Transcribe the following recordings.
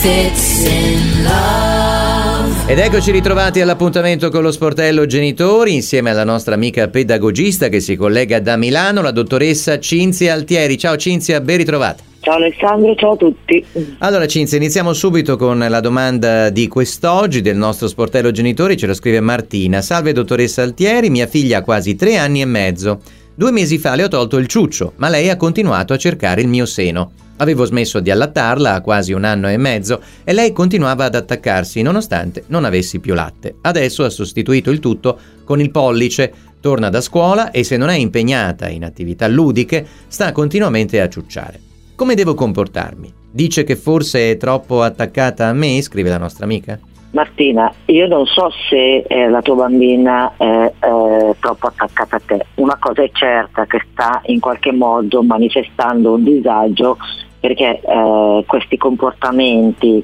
Fits in Love. Ed eccoci ritrovati all'appuntamento con lo Sportello Genitori insieme alla nostra amica pedagogista che si collega da Milano, la dottoressa Cinzia Altieri. Ciao Cinzia, ben ritrovata. Ciao Alessandro, ciao a tutti. Allora Cinzia, iniziamo subito con la domanda di quest'oggi del nostro Sportello Genitori, ce lo scrive Martina. Salve dottoressa Altieri, mia figlia ha quasi 3 anni e mezzo. 2 mesi fa le ho tolto il ciuccio, ma lei ha continuato a cercare il mio seno. Avevo smesso di allattarla a quasi 1 anno e mezzo e lei continuava ad attaccarsi nonostante non avessi più latte. Adesso ha sostituito il tutto con il pollice, torna da scuola e se non è impegnata in attività ludiche sta continuamente a ciucciare. Come devo comportarmi? Dice che forse è troppo attaccata a me, scrive la nostra amica. Martina, io non so se la tua bambina è troppo attaccata a te. Una cosa è certa, che sta in qualche modo manifestando un disagio perché questi comportamenti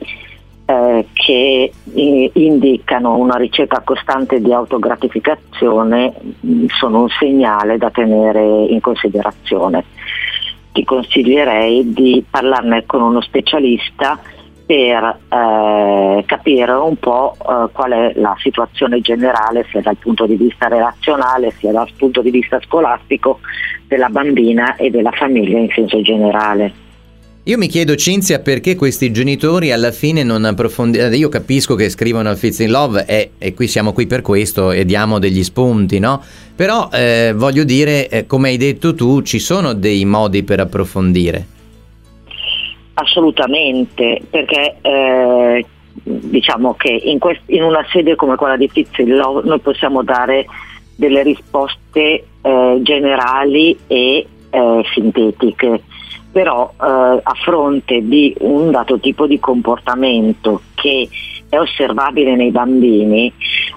che indicano una ricerca costante di autogratificazione sono un segnale da tenere in considerazione. Ti consiglierei di parlarne con uno specialista per capire un po' qual è la situazione generale sia dal punto di vista relazionale sia dal punto di vista scolastico della bambina e della famiglia in senso generale. Io mi chiedo Cinzia perché questi genitori alla fine non approfondiscono. Io capisco che scrivono al Fits in Love e qui siamo qui per questo e diamo degli spunti, no? Però voglio dire, come hai detto tu, ci sono dei modi per approfondire. Assolutamente, perché diciamo che in una sede come quella di Fits in Love noi possiamo dare delle risposte generali e sintetiche, però a fronte di un dato tipo di comportamento che è osservabile nei bambini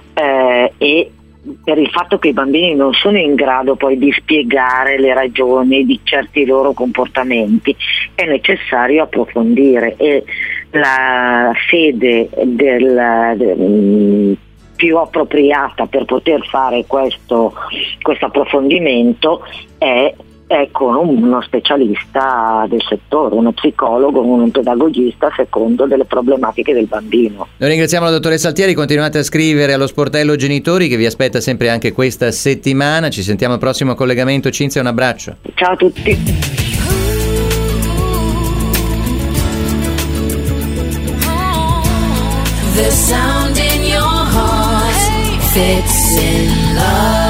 e per il fatto che i bambini non sono in grado poi di spiegare le ragioni di certi loro comportamenti, è necessario approfondire e la sede più appropriata per poter fare questo approfondimento è con uno specialista del settore, uno psicologo, un pedagogista a secondo delle problematiche del bambino. Noi ringraziamo la dottoressa Altieri, continuate a scrivere allo Sportello Genitori che vi aspetta sempre anche questa settimana. Ci sentiamo al prossimo collegamento. Cinzia, un abbraccio. Ciao a tutti. The sound in your heart fits in love.